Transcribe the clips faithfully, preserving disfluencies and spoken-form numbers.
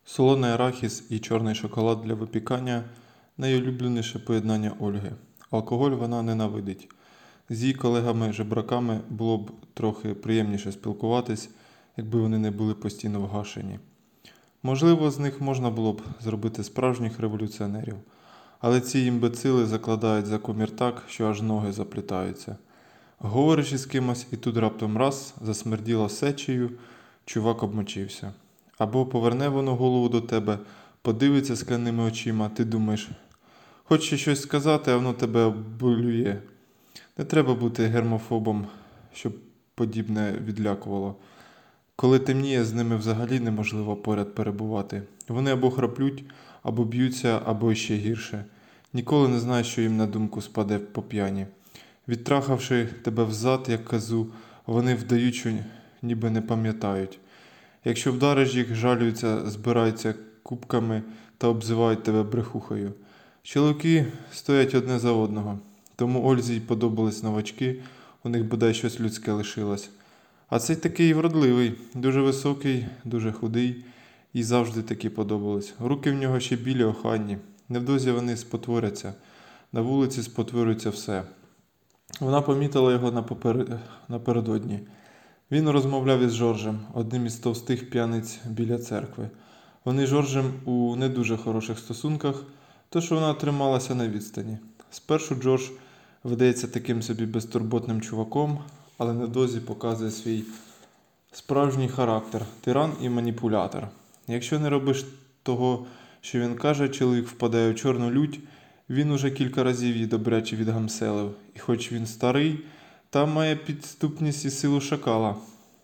Солоний арахіс і чорний шоколад для випікання – найулюбленіше поєднання Ольги. Алкоголь вона ненавидить. З її колегами-жебраками було б трохи приємніше спілкуватись, якби вони не були постійно вгашені. Можливо, з них можна було б зробити справжніх революціонерів. Але ці імбецили закладають за комір так, що аж ноги заплітаються. Говориш із кимось, і тут раптом раз засмерділо сечею, чувак обмочився. Або поверне воно голову до тебе, подивиться скляними очима, ти думаєш, хоче щось сказати, а воно тебе облює. Не треба бути гермофобом, щоб подібне відлякувало. Коли темніє, з ними взагалі неможливо поряд перебувати. Вони або храплють, або б'ються, або ще гірше. Ніколи не знаєш, що їм на думку спаде по п'яні. Відтрахавши тебе взад, як казу, вони вдають, що ніби не пам'ятають. Якщо вдариш їх, жалюються, збираються кубками та обзивають тебе брехухою. Чоловіки стоять одне за одного. Тому Ользі й подобались новачки, у них бодай щось людське лишилось. А цей такий вродливий, дуже високий, дуже худий, і завжди такі подобались. Руки в нього ще білі, охайні. Невдовзі вони спотворяться. На вулиці спотворюється все. Вона помітила його напопер... напередодні. Він розмовляв із Жоржем, одним із товстих п'яниць біля церкви. Вони з Жоржем у не дуже хороших стосунках, тож вона трималася на відстані. Спершу Джордж видається таким собі безтурботним чуваком, але невдовзі показує свій справжній характер – тиран і маніпулятор. Якщо не робиш того, що він каже, чоловік впадає в чорну лють, він уже кілька разів її добряче відгамселив. І хоч він старий, та має підступність і силу шакала.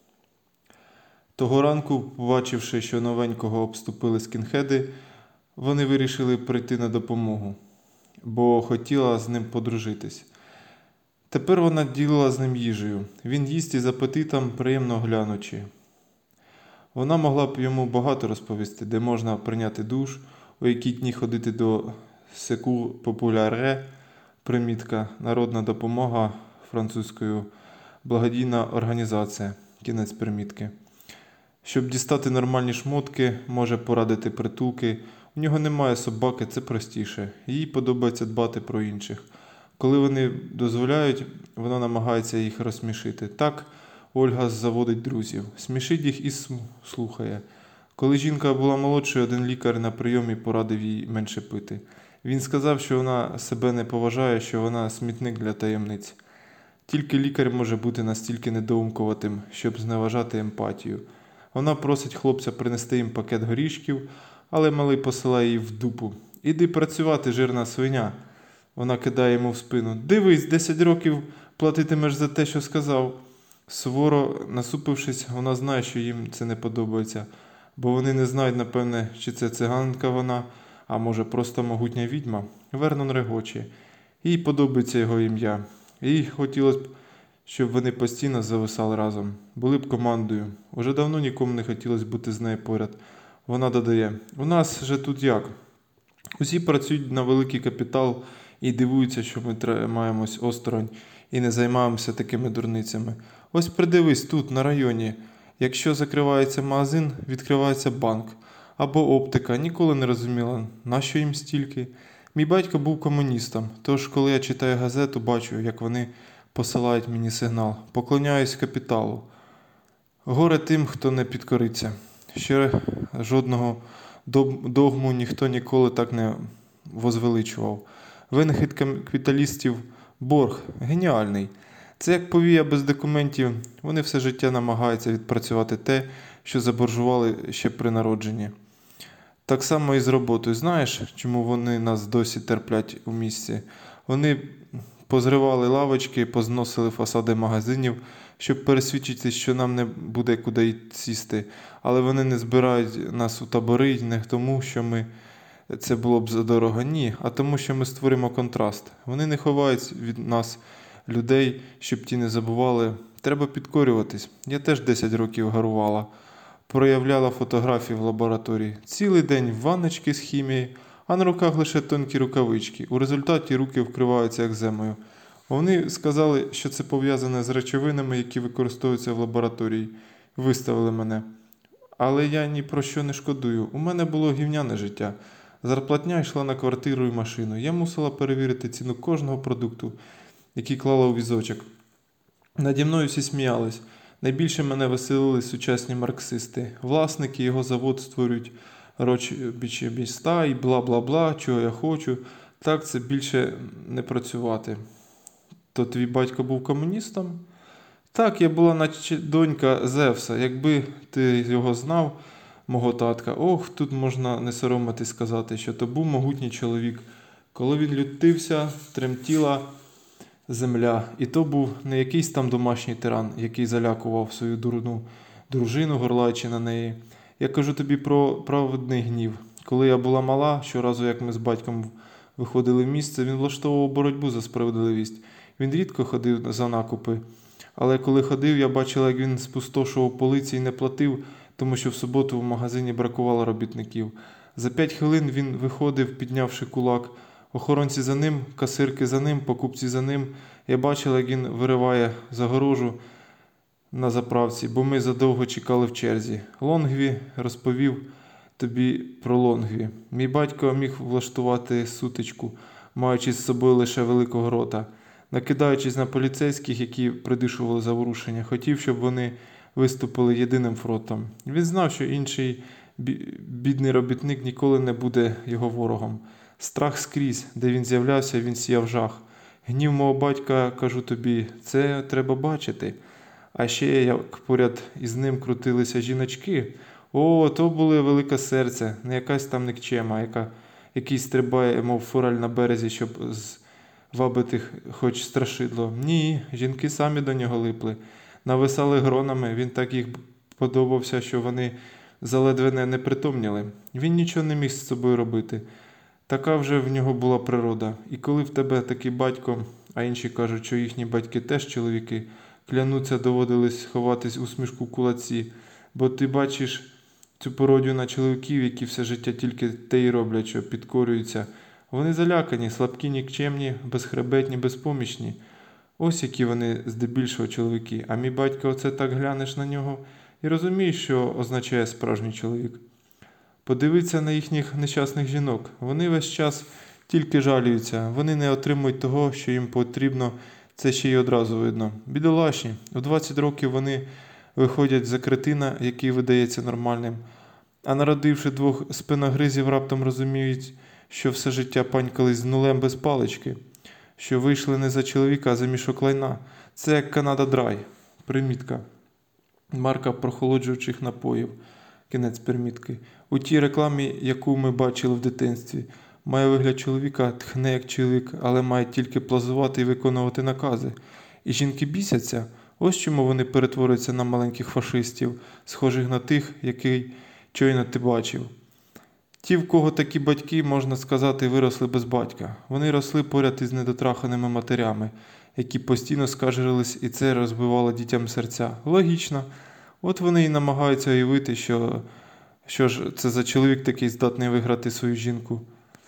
Того ранку, побачивши, що новенького обступили скінхеди, вони вирішили прийти на допомогу, бо хотіла з ним подружитись. Тепер вона ділила з ним їжею. Він їсть із апетитом, приємно глянучи. Вона могла б йому багато розповісти, де можна прийняти душ, у якій дні ходити до секу популяре, примітка, народна допомога французькою, благодійна організація, кінець примітки. Щоб дістати нормальні шмотки, може порадити притулки. У нього немає собаки, це простіше. Їй подобається дбати про інших. Коли вони дозволяють, вона намагається їх розсмішити. Так Ольга заводить друзів. Смішить їх і слухає. Коли жінка була молодшою, один лікар на прийомі порадив їй менше пити. Він сказав, що вона себе не поважає, що вона смітник для таємниць. Тільки лікар може бути настільки недоумкуватим, щоб зневажати емпатію. Вона просить хлопця принести їм пакет горішків, але малий посилає її в дупу. «Іди працювати, жирна свиня!» Вона кидає йому в спину. «Дивись, десять років платитимеш за те, що сказав!» Суворо насупившись, вона знає, що їм це не подобається, бо вони не знають, напевне, чи це циганка вона, а може просто могутня відьма. Вернон регоче. Їй подобається його ім'я. Їй хотілося б, щоб вони постійно зависали разом. Були б командою. Уже давно нікому не хотілося бути з нею поряд. Вона додає, у нас же тут як? Усі працюють на великий капітал і дивуються, що ми тримаємось осторонь і не займаємося такими дурницями. Ось придивись тут, на районі. Якщо закривається магазин, відкривається банк. Або оптика. Ніколи не розуміла, нащо їм стільки. Мій батько був комуністом, тож коли я читаю газету, бачу, як вони посилають мені сигнал. Поклоняюсь капіталу. Горе тим, хто не підкориться. Ще жодного догму ніхто ніколи так не возвеличував. Винахід капіталістів – борг. Геніальний. Це як повія без документів. Вони все життя намагаються відпрацювати те, що заборжували ще при народженні. Так само і з роботою. Знаєш, чому вони нас досі терплять у місті? Вони позривали лавочки, позносили фасади магазинів, щоб пересвідчитись, що нам не буде куди сісти. Але вони не збирають нас у табори не тому, що ми це було б задорого. Ні, а тому, що ми створимо контраст. Вони не ховають від нас людей, щоб ті не забували. Треба підкорюватись. Я теж десять років гарувала. Проявляла фотографії в лабораторії. Цілий день ванночки з хімії, а на руках лише тонкі рукавички. У результаті руки вкриваються екземою. Вони сказали, що це пов'язане з речовинами, які використовуються в лабораторії. Виставили мене. Але я ні про що не шкодую. У мене було гівняне життя. Зарплатня йшла на квартиру і машину. Я мусила перевірити ціну кожного продукту, який клала у візочок. Наді мною всі сміялись. Найбільше мене веселили сучасні марксисти. Власники його завод створюють робочі міста і бла-бла-бла, чого я хочу. Так це більше не працювати. То твій батько був комуністом? Так, я була наче донька Зевса. Якби ти його знав, мого татка, ох, тут можна не соромитись сказати, що то був могутній чоловік. Коли він лютився, тремтіла земля. І то був не якийсь там домашній тиран, який залякував свою дурну дружину, горлаючи на неї. Я кажу тобі про праведний гнів. Коли я була мала, щоразу, як ми з батьком виходили в місце, він влаштовував боротьбу за справедливість. Він рідко ходив за накупи. Але коли ходив, я бачила, як він спустошував полиці і не платив, тому що в суботу в магазині бракувало робітників. За п'ять хвилин він виходив, піднявши кулак. Охоронці за ним, касирки за ним, покупці за ним. Я бачила, як він вириває загорожу на заправці, бо ми задовго чекали в черзі. Лонгві розповів тобі про Лонгві. Мій батько міг влаштувати сутичку, маючи з собою лише великого рота. Накидаючись на поліцейських, які придушували заворушення, хотів, щоб вони виступили єдиним фронтом. Він знав, що інший бідний робітник ніколи не буде його ворогом. Страх скрізь, де він з'являвся, він сіяв жах. Гнів мого батька, кажу тобі, це треба бачити. А ще, як поряд із ним крутилися жіночки, о, то було велике серце, не якась там никчема, яка, який стрибає, мов форель на березі, щоб звабити хоч страшидло. Ні, жінки самі до нього липли. Нависали гронами, він так їх подобався, що вони заледве не притомніли. Він нічого не міг з собою робити. Така вже в нього була природа. І коли в тебе такий батько, а інші кажуть, що їхні батьки теж чоловіки, клянуться, доводились ховатись усмішку в кулаці, бо ти бачиш цю пародію на чоловіків, які все життя тільки те й роблять, що підкорюються. Вони залякані, слабкі, нікчемні, безхребетні, безпомічні. Ось які вони здебільшого чоловіки. А мій батько, оце так глянеш на нього і розумієш, що означає справжній чоловік. Подивиться на їхніх нещасних жінок. Вони весь час тільки жалюються. Вони не отримують того, що їм потрібно. Це ще й одразу видно. Бідолашні. У двадцять років вони виходять за кретина, який видається нормальним. А народивши двох спиногризів, раптом розуміють, що все життя панькались з нулем без палички. Що вийшли не за чоловіка, а за мішок лайна. Це як Канада Драй. Примітка. Марка прохолоджуючих напоїв. Кінець примітки. У тій рекламі, яку ми бачили в дитинстві, має вигляд чоловіка, тхне як чоловік, але має тільки плазувати і виконувати накази. І жінки бісяться. Ось чому вони перетворюються на маленьких фашистів, схожих на тих, який щойно ти бачив. Ті, в кого такі батьки, можна сказати, виросли без батька. Вони росли поряд із недотраханими матерями, які постійно скаржились, і це розбивало дітям серця. Логічно. От вони і намагаються уявити, що, що ж це за чоловік такий здатний виграти свою жінку.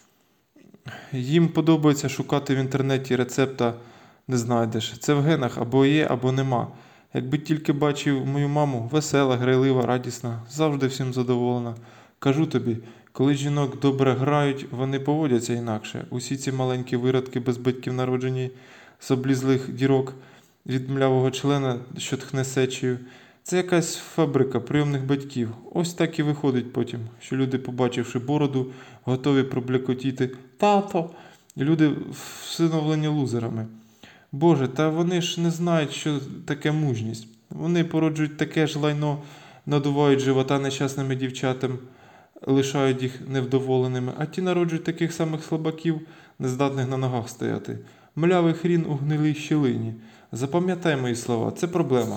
Їм подобається шукати в інтернеті рецепта, не знайдеш. Це в генах або є, або нема. Якби тільки бачив мою маму, весела, грайлива, радісна, завжди всім задоволена. Кажу тобі, коли жінок добре грають, вони поводяться інакше. Усі ці маленькі виродки без батьків народжені, з облізлих дірок від млявого члена, що тхне сечею. Це якась фабрика прийомних батьків. Ось так і виходить потім, що люди, побачивши бороду, готові проблякотіти «Тато!» і люди всиновлені лузерами. Боже, та вони ж не знають, що таке мужність. Вони породжують таке ж лайно, надувають живота нещасними дівчатам, лишають їх невдоволеними, а ті народжують таких самих слабаків, нездатних на ногах стояти. Млявий хрін у гнилій щілині. Запам'ятай мої слова, це проблема.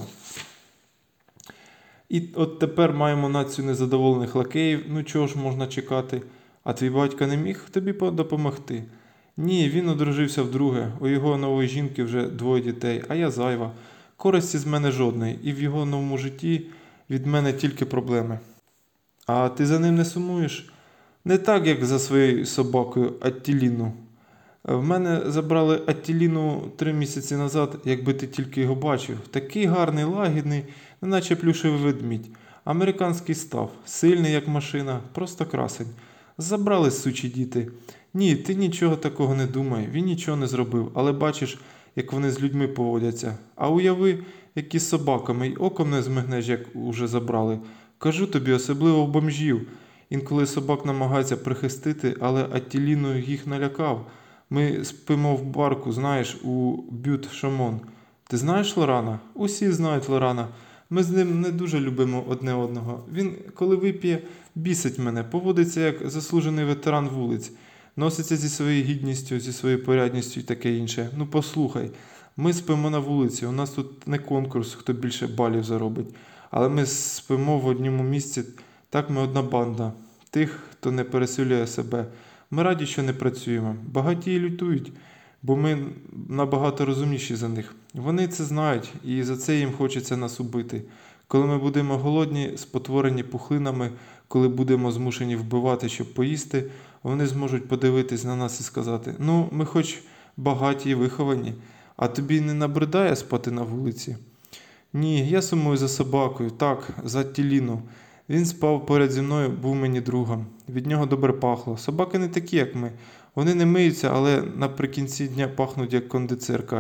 І от тепер маємо націю незадоволених лакеїв, ну чого ж можна чекати? А твій батько не міг тобі допомогти? Ні, він одружився вдруге, у його нової жінки вже двоє дітей, а я зайва. Користі з мене жодної, і в його новому житті від мене тільки проблеми. А ти за ним не сумуєш? Не так, як за своєю собакою Аттіліну. В мене забрали Аттіліну три місяці назад, якби ти тільки його бачив. Такий гарний, лагідний, неначе плюшевий ведмідь. Американський став, сильний як машина, просто красень. Забрали сучі діти. Ні, ти нічого такого не думай, він нічого не зробив, але бачиш, як вони з людьми поводяться. А уяви, які з собаками, й оком не змигнеш, як уже забрали. Кажу тобі, особливо в бомжів. Інколи собак намагаються прихистити, але Аттіліну їх налякав. Ми спимо в барку, знаєш, у Бют-Шамон. Ти знаєш Лорана? Усі знають Лорана. Ми з ним не дуже любимо одне одного. Він, коли вип'є, бісить мене, поводиться як заслужений ветеран вулиць. Носиться зі своєю гідністю, зі своєю порядністю і таке інше. Ну послухай, ми спимо на вулиці, у нас тут не конкурс, хто більше балів заробить. Але ми спимо в одному місці, так ми одна банда. Тих, хто не пересилює себе. Ми раді, що не працюємо. Багатії лютують, бо ми набагато розумніші за них. Вони це знають, і за це їм хочеться нас убити. Коли ми будемо голодні, спотворені пухлинами, коли будемо змушені вбивати, щоб поїсти, вони зможуть подивитись на нас і сказати: «Ну, ми хоч багаті і виховані, а тобі не набридає спати на вулиці?» Ні, я сумую за собакою, так, за Аттіліну. Він спав поряд зі мною, був мені другом. Від нього добре пахло. Собаки не такі, як ми. Вони не миються, але наприкінці дня пахнуть, як кондитерка.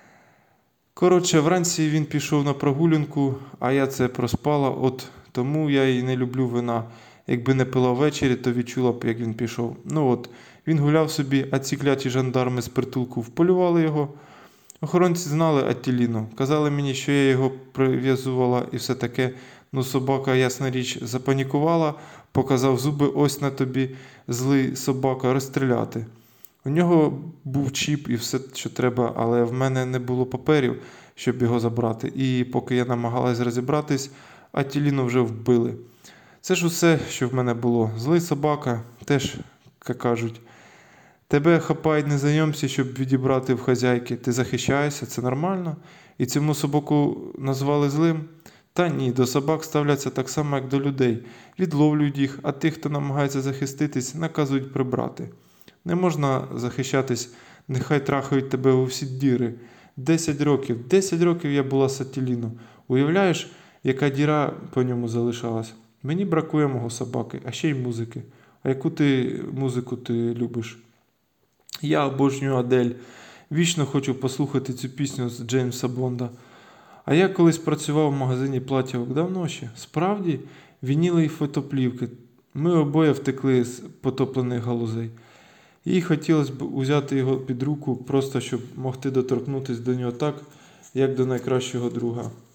Коротше, вранці він пішов на прогулянку, а я це проспала, от тому я і не люблю вина. Якби не пила ввечері, то відчула б, як він пішов. Ну от, він гуляв собі, а ці кляті жандарми з притулку вполювали його. Охоронці знали Аттіліну, казали мені, що я його прив'язувала і все таке. Ну, собака, ясна річ, запанікувала, показав зуби: «Ось на тобі, злий собака, розстріляти». У нього був чіп і все, що треба, але в мене не було паперів, щоб його забрати. І поки я намагалась розібратись, Аттіліну вже вбили. Це ж усе, що в мене було. Злий собака, теж, як кажуть. Тебе хапають незнайомці, щоб відібрати в хазяйки. Ти захищаєшся, це нормально? І цьому собаку назвали злим? Та ні, до собак ставляться так само, як до людей. Відловлюють їх, а тих, хто намагається захиститись, наказують прибрати. Не можна захищатись, нехай трахають тебе у всі діри. Десять років, десять років я була з Аттіліну. Уявляєш, яка діра по ньому залишалась? Мені бракує мого собаки, а ще й музики. А яку ти музику ти любиш? Я обожнюю Адель. Вічно хочу послухати цю пісню з Джеймса Бонда. А я колись працював в магазині платівок, давно ще. Справді, вініли й фотоплівки. Ми обоє втекли з потоплених галузей. Їй хотілося б узяти його під руку, просто щоб могти доторкнутися до нього так, як до найкращого друга.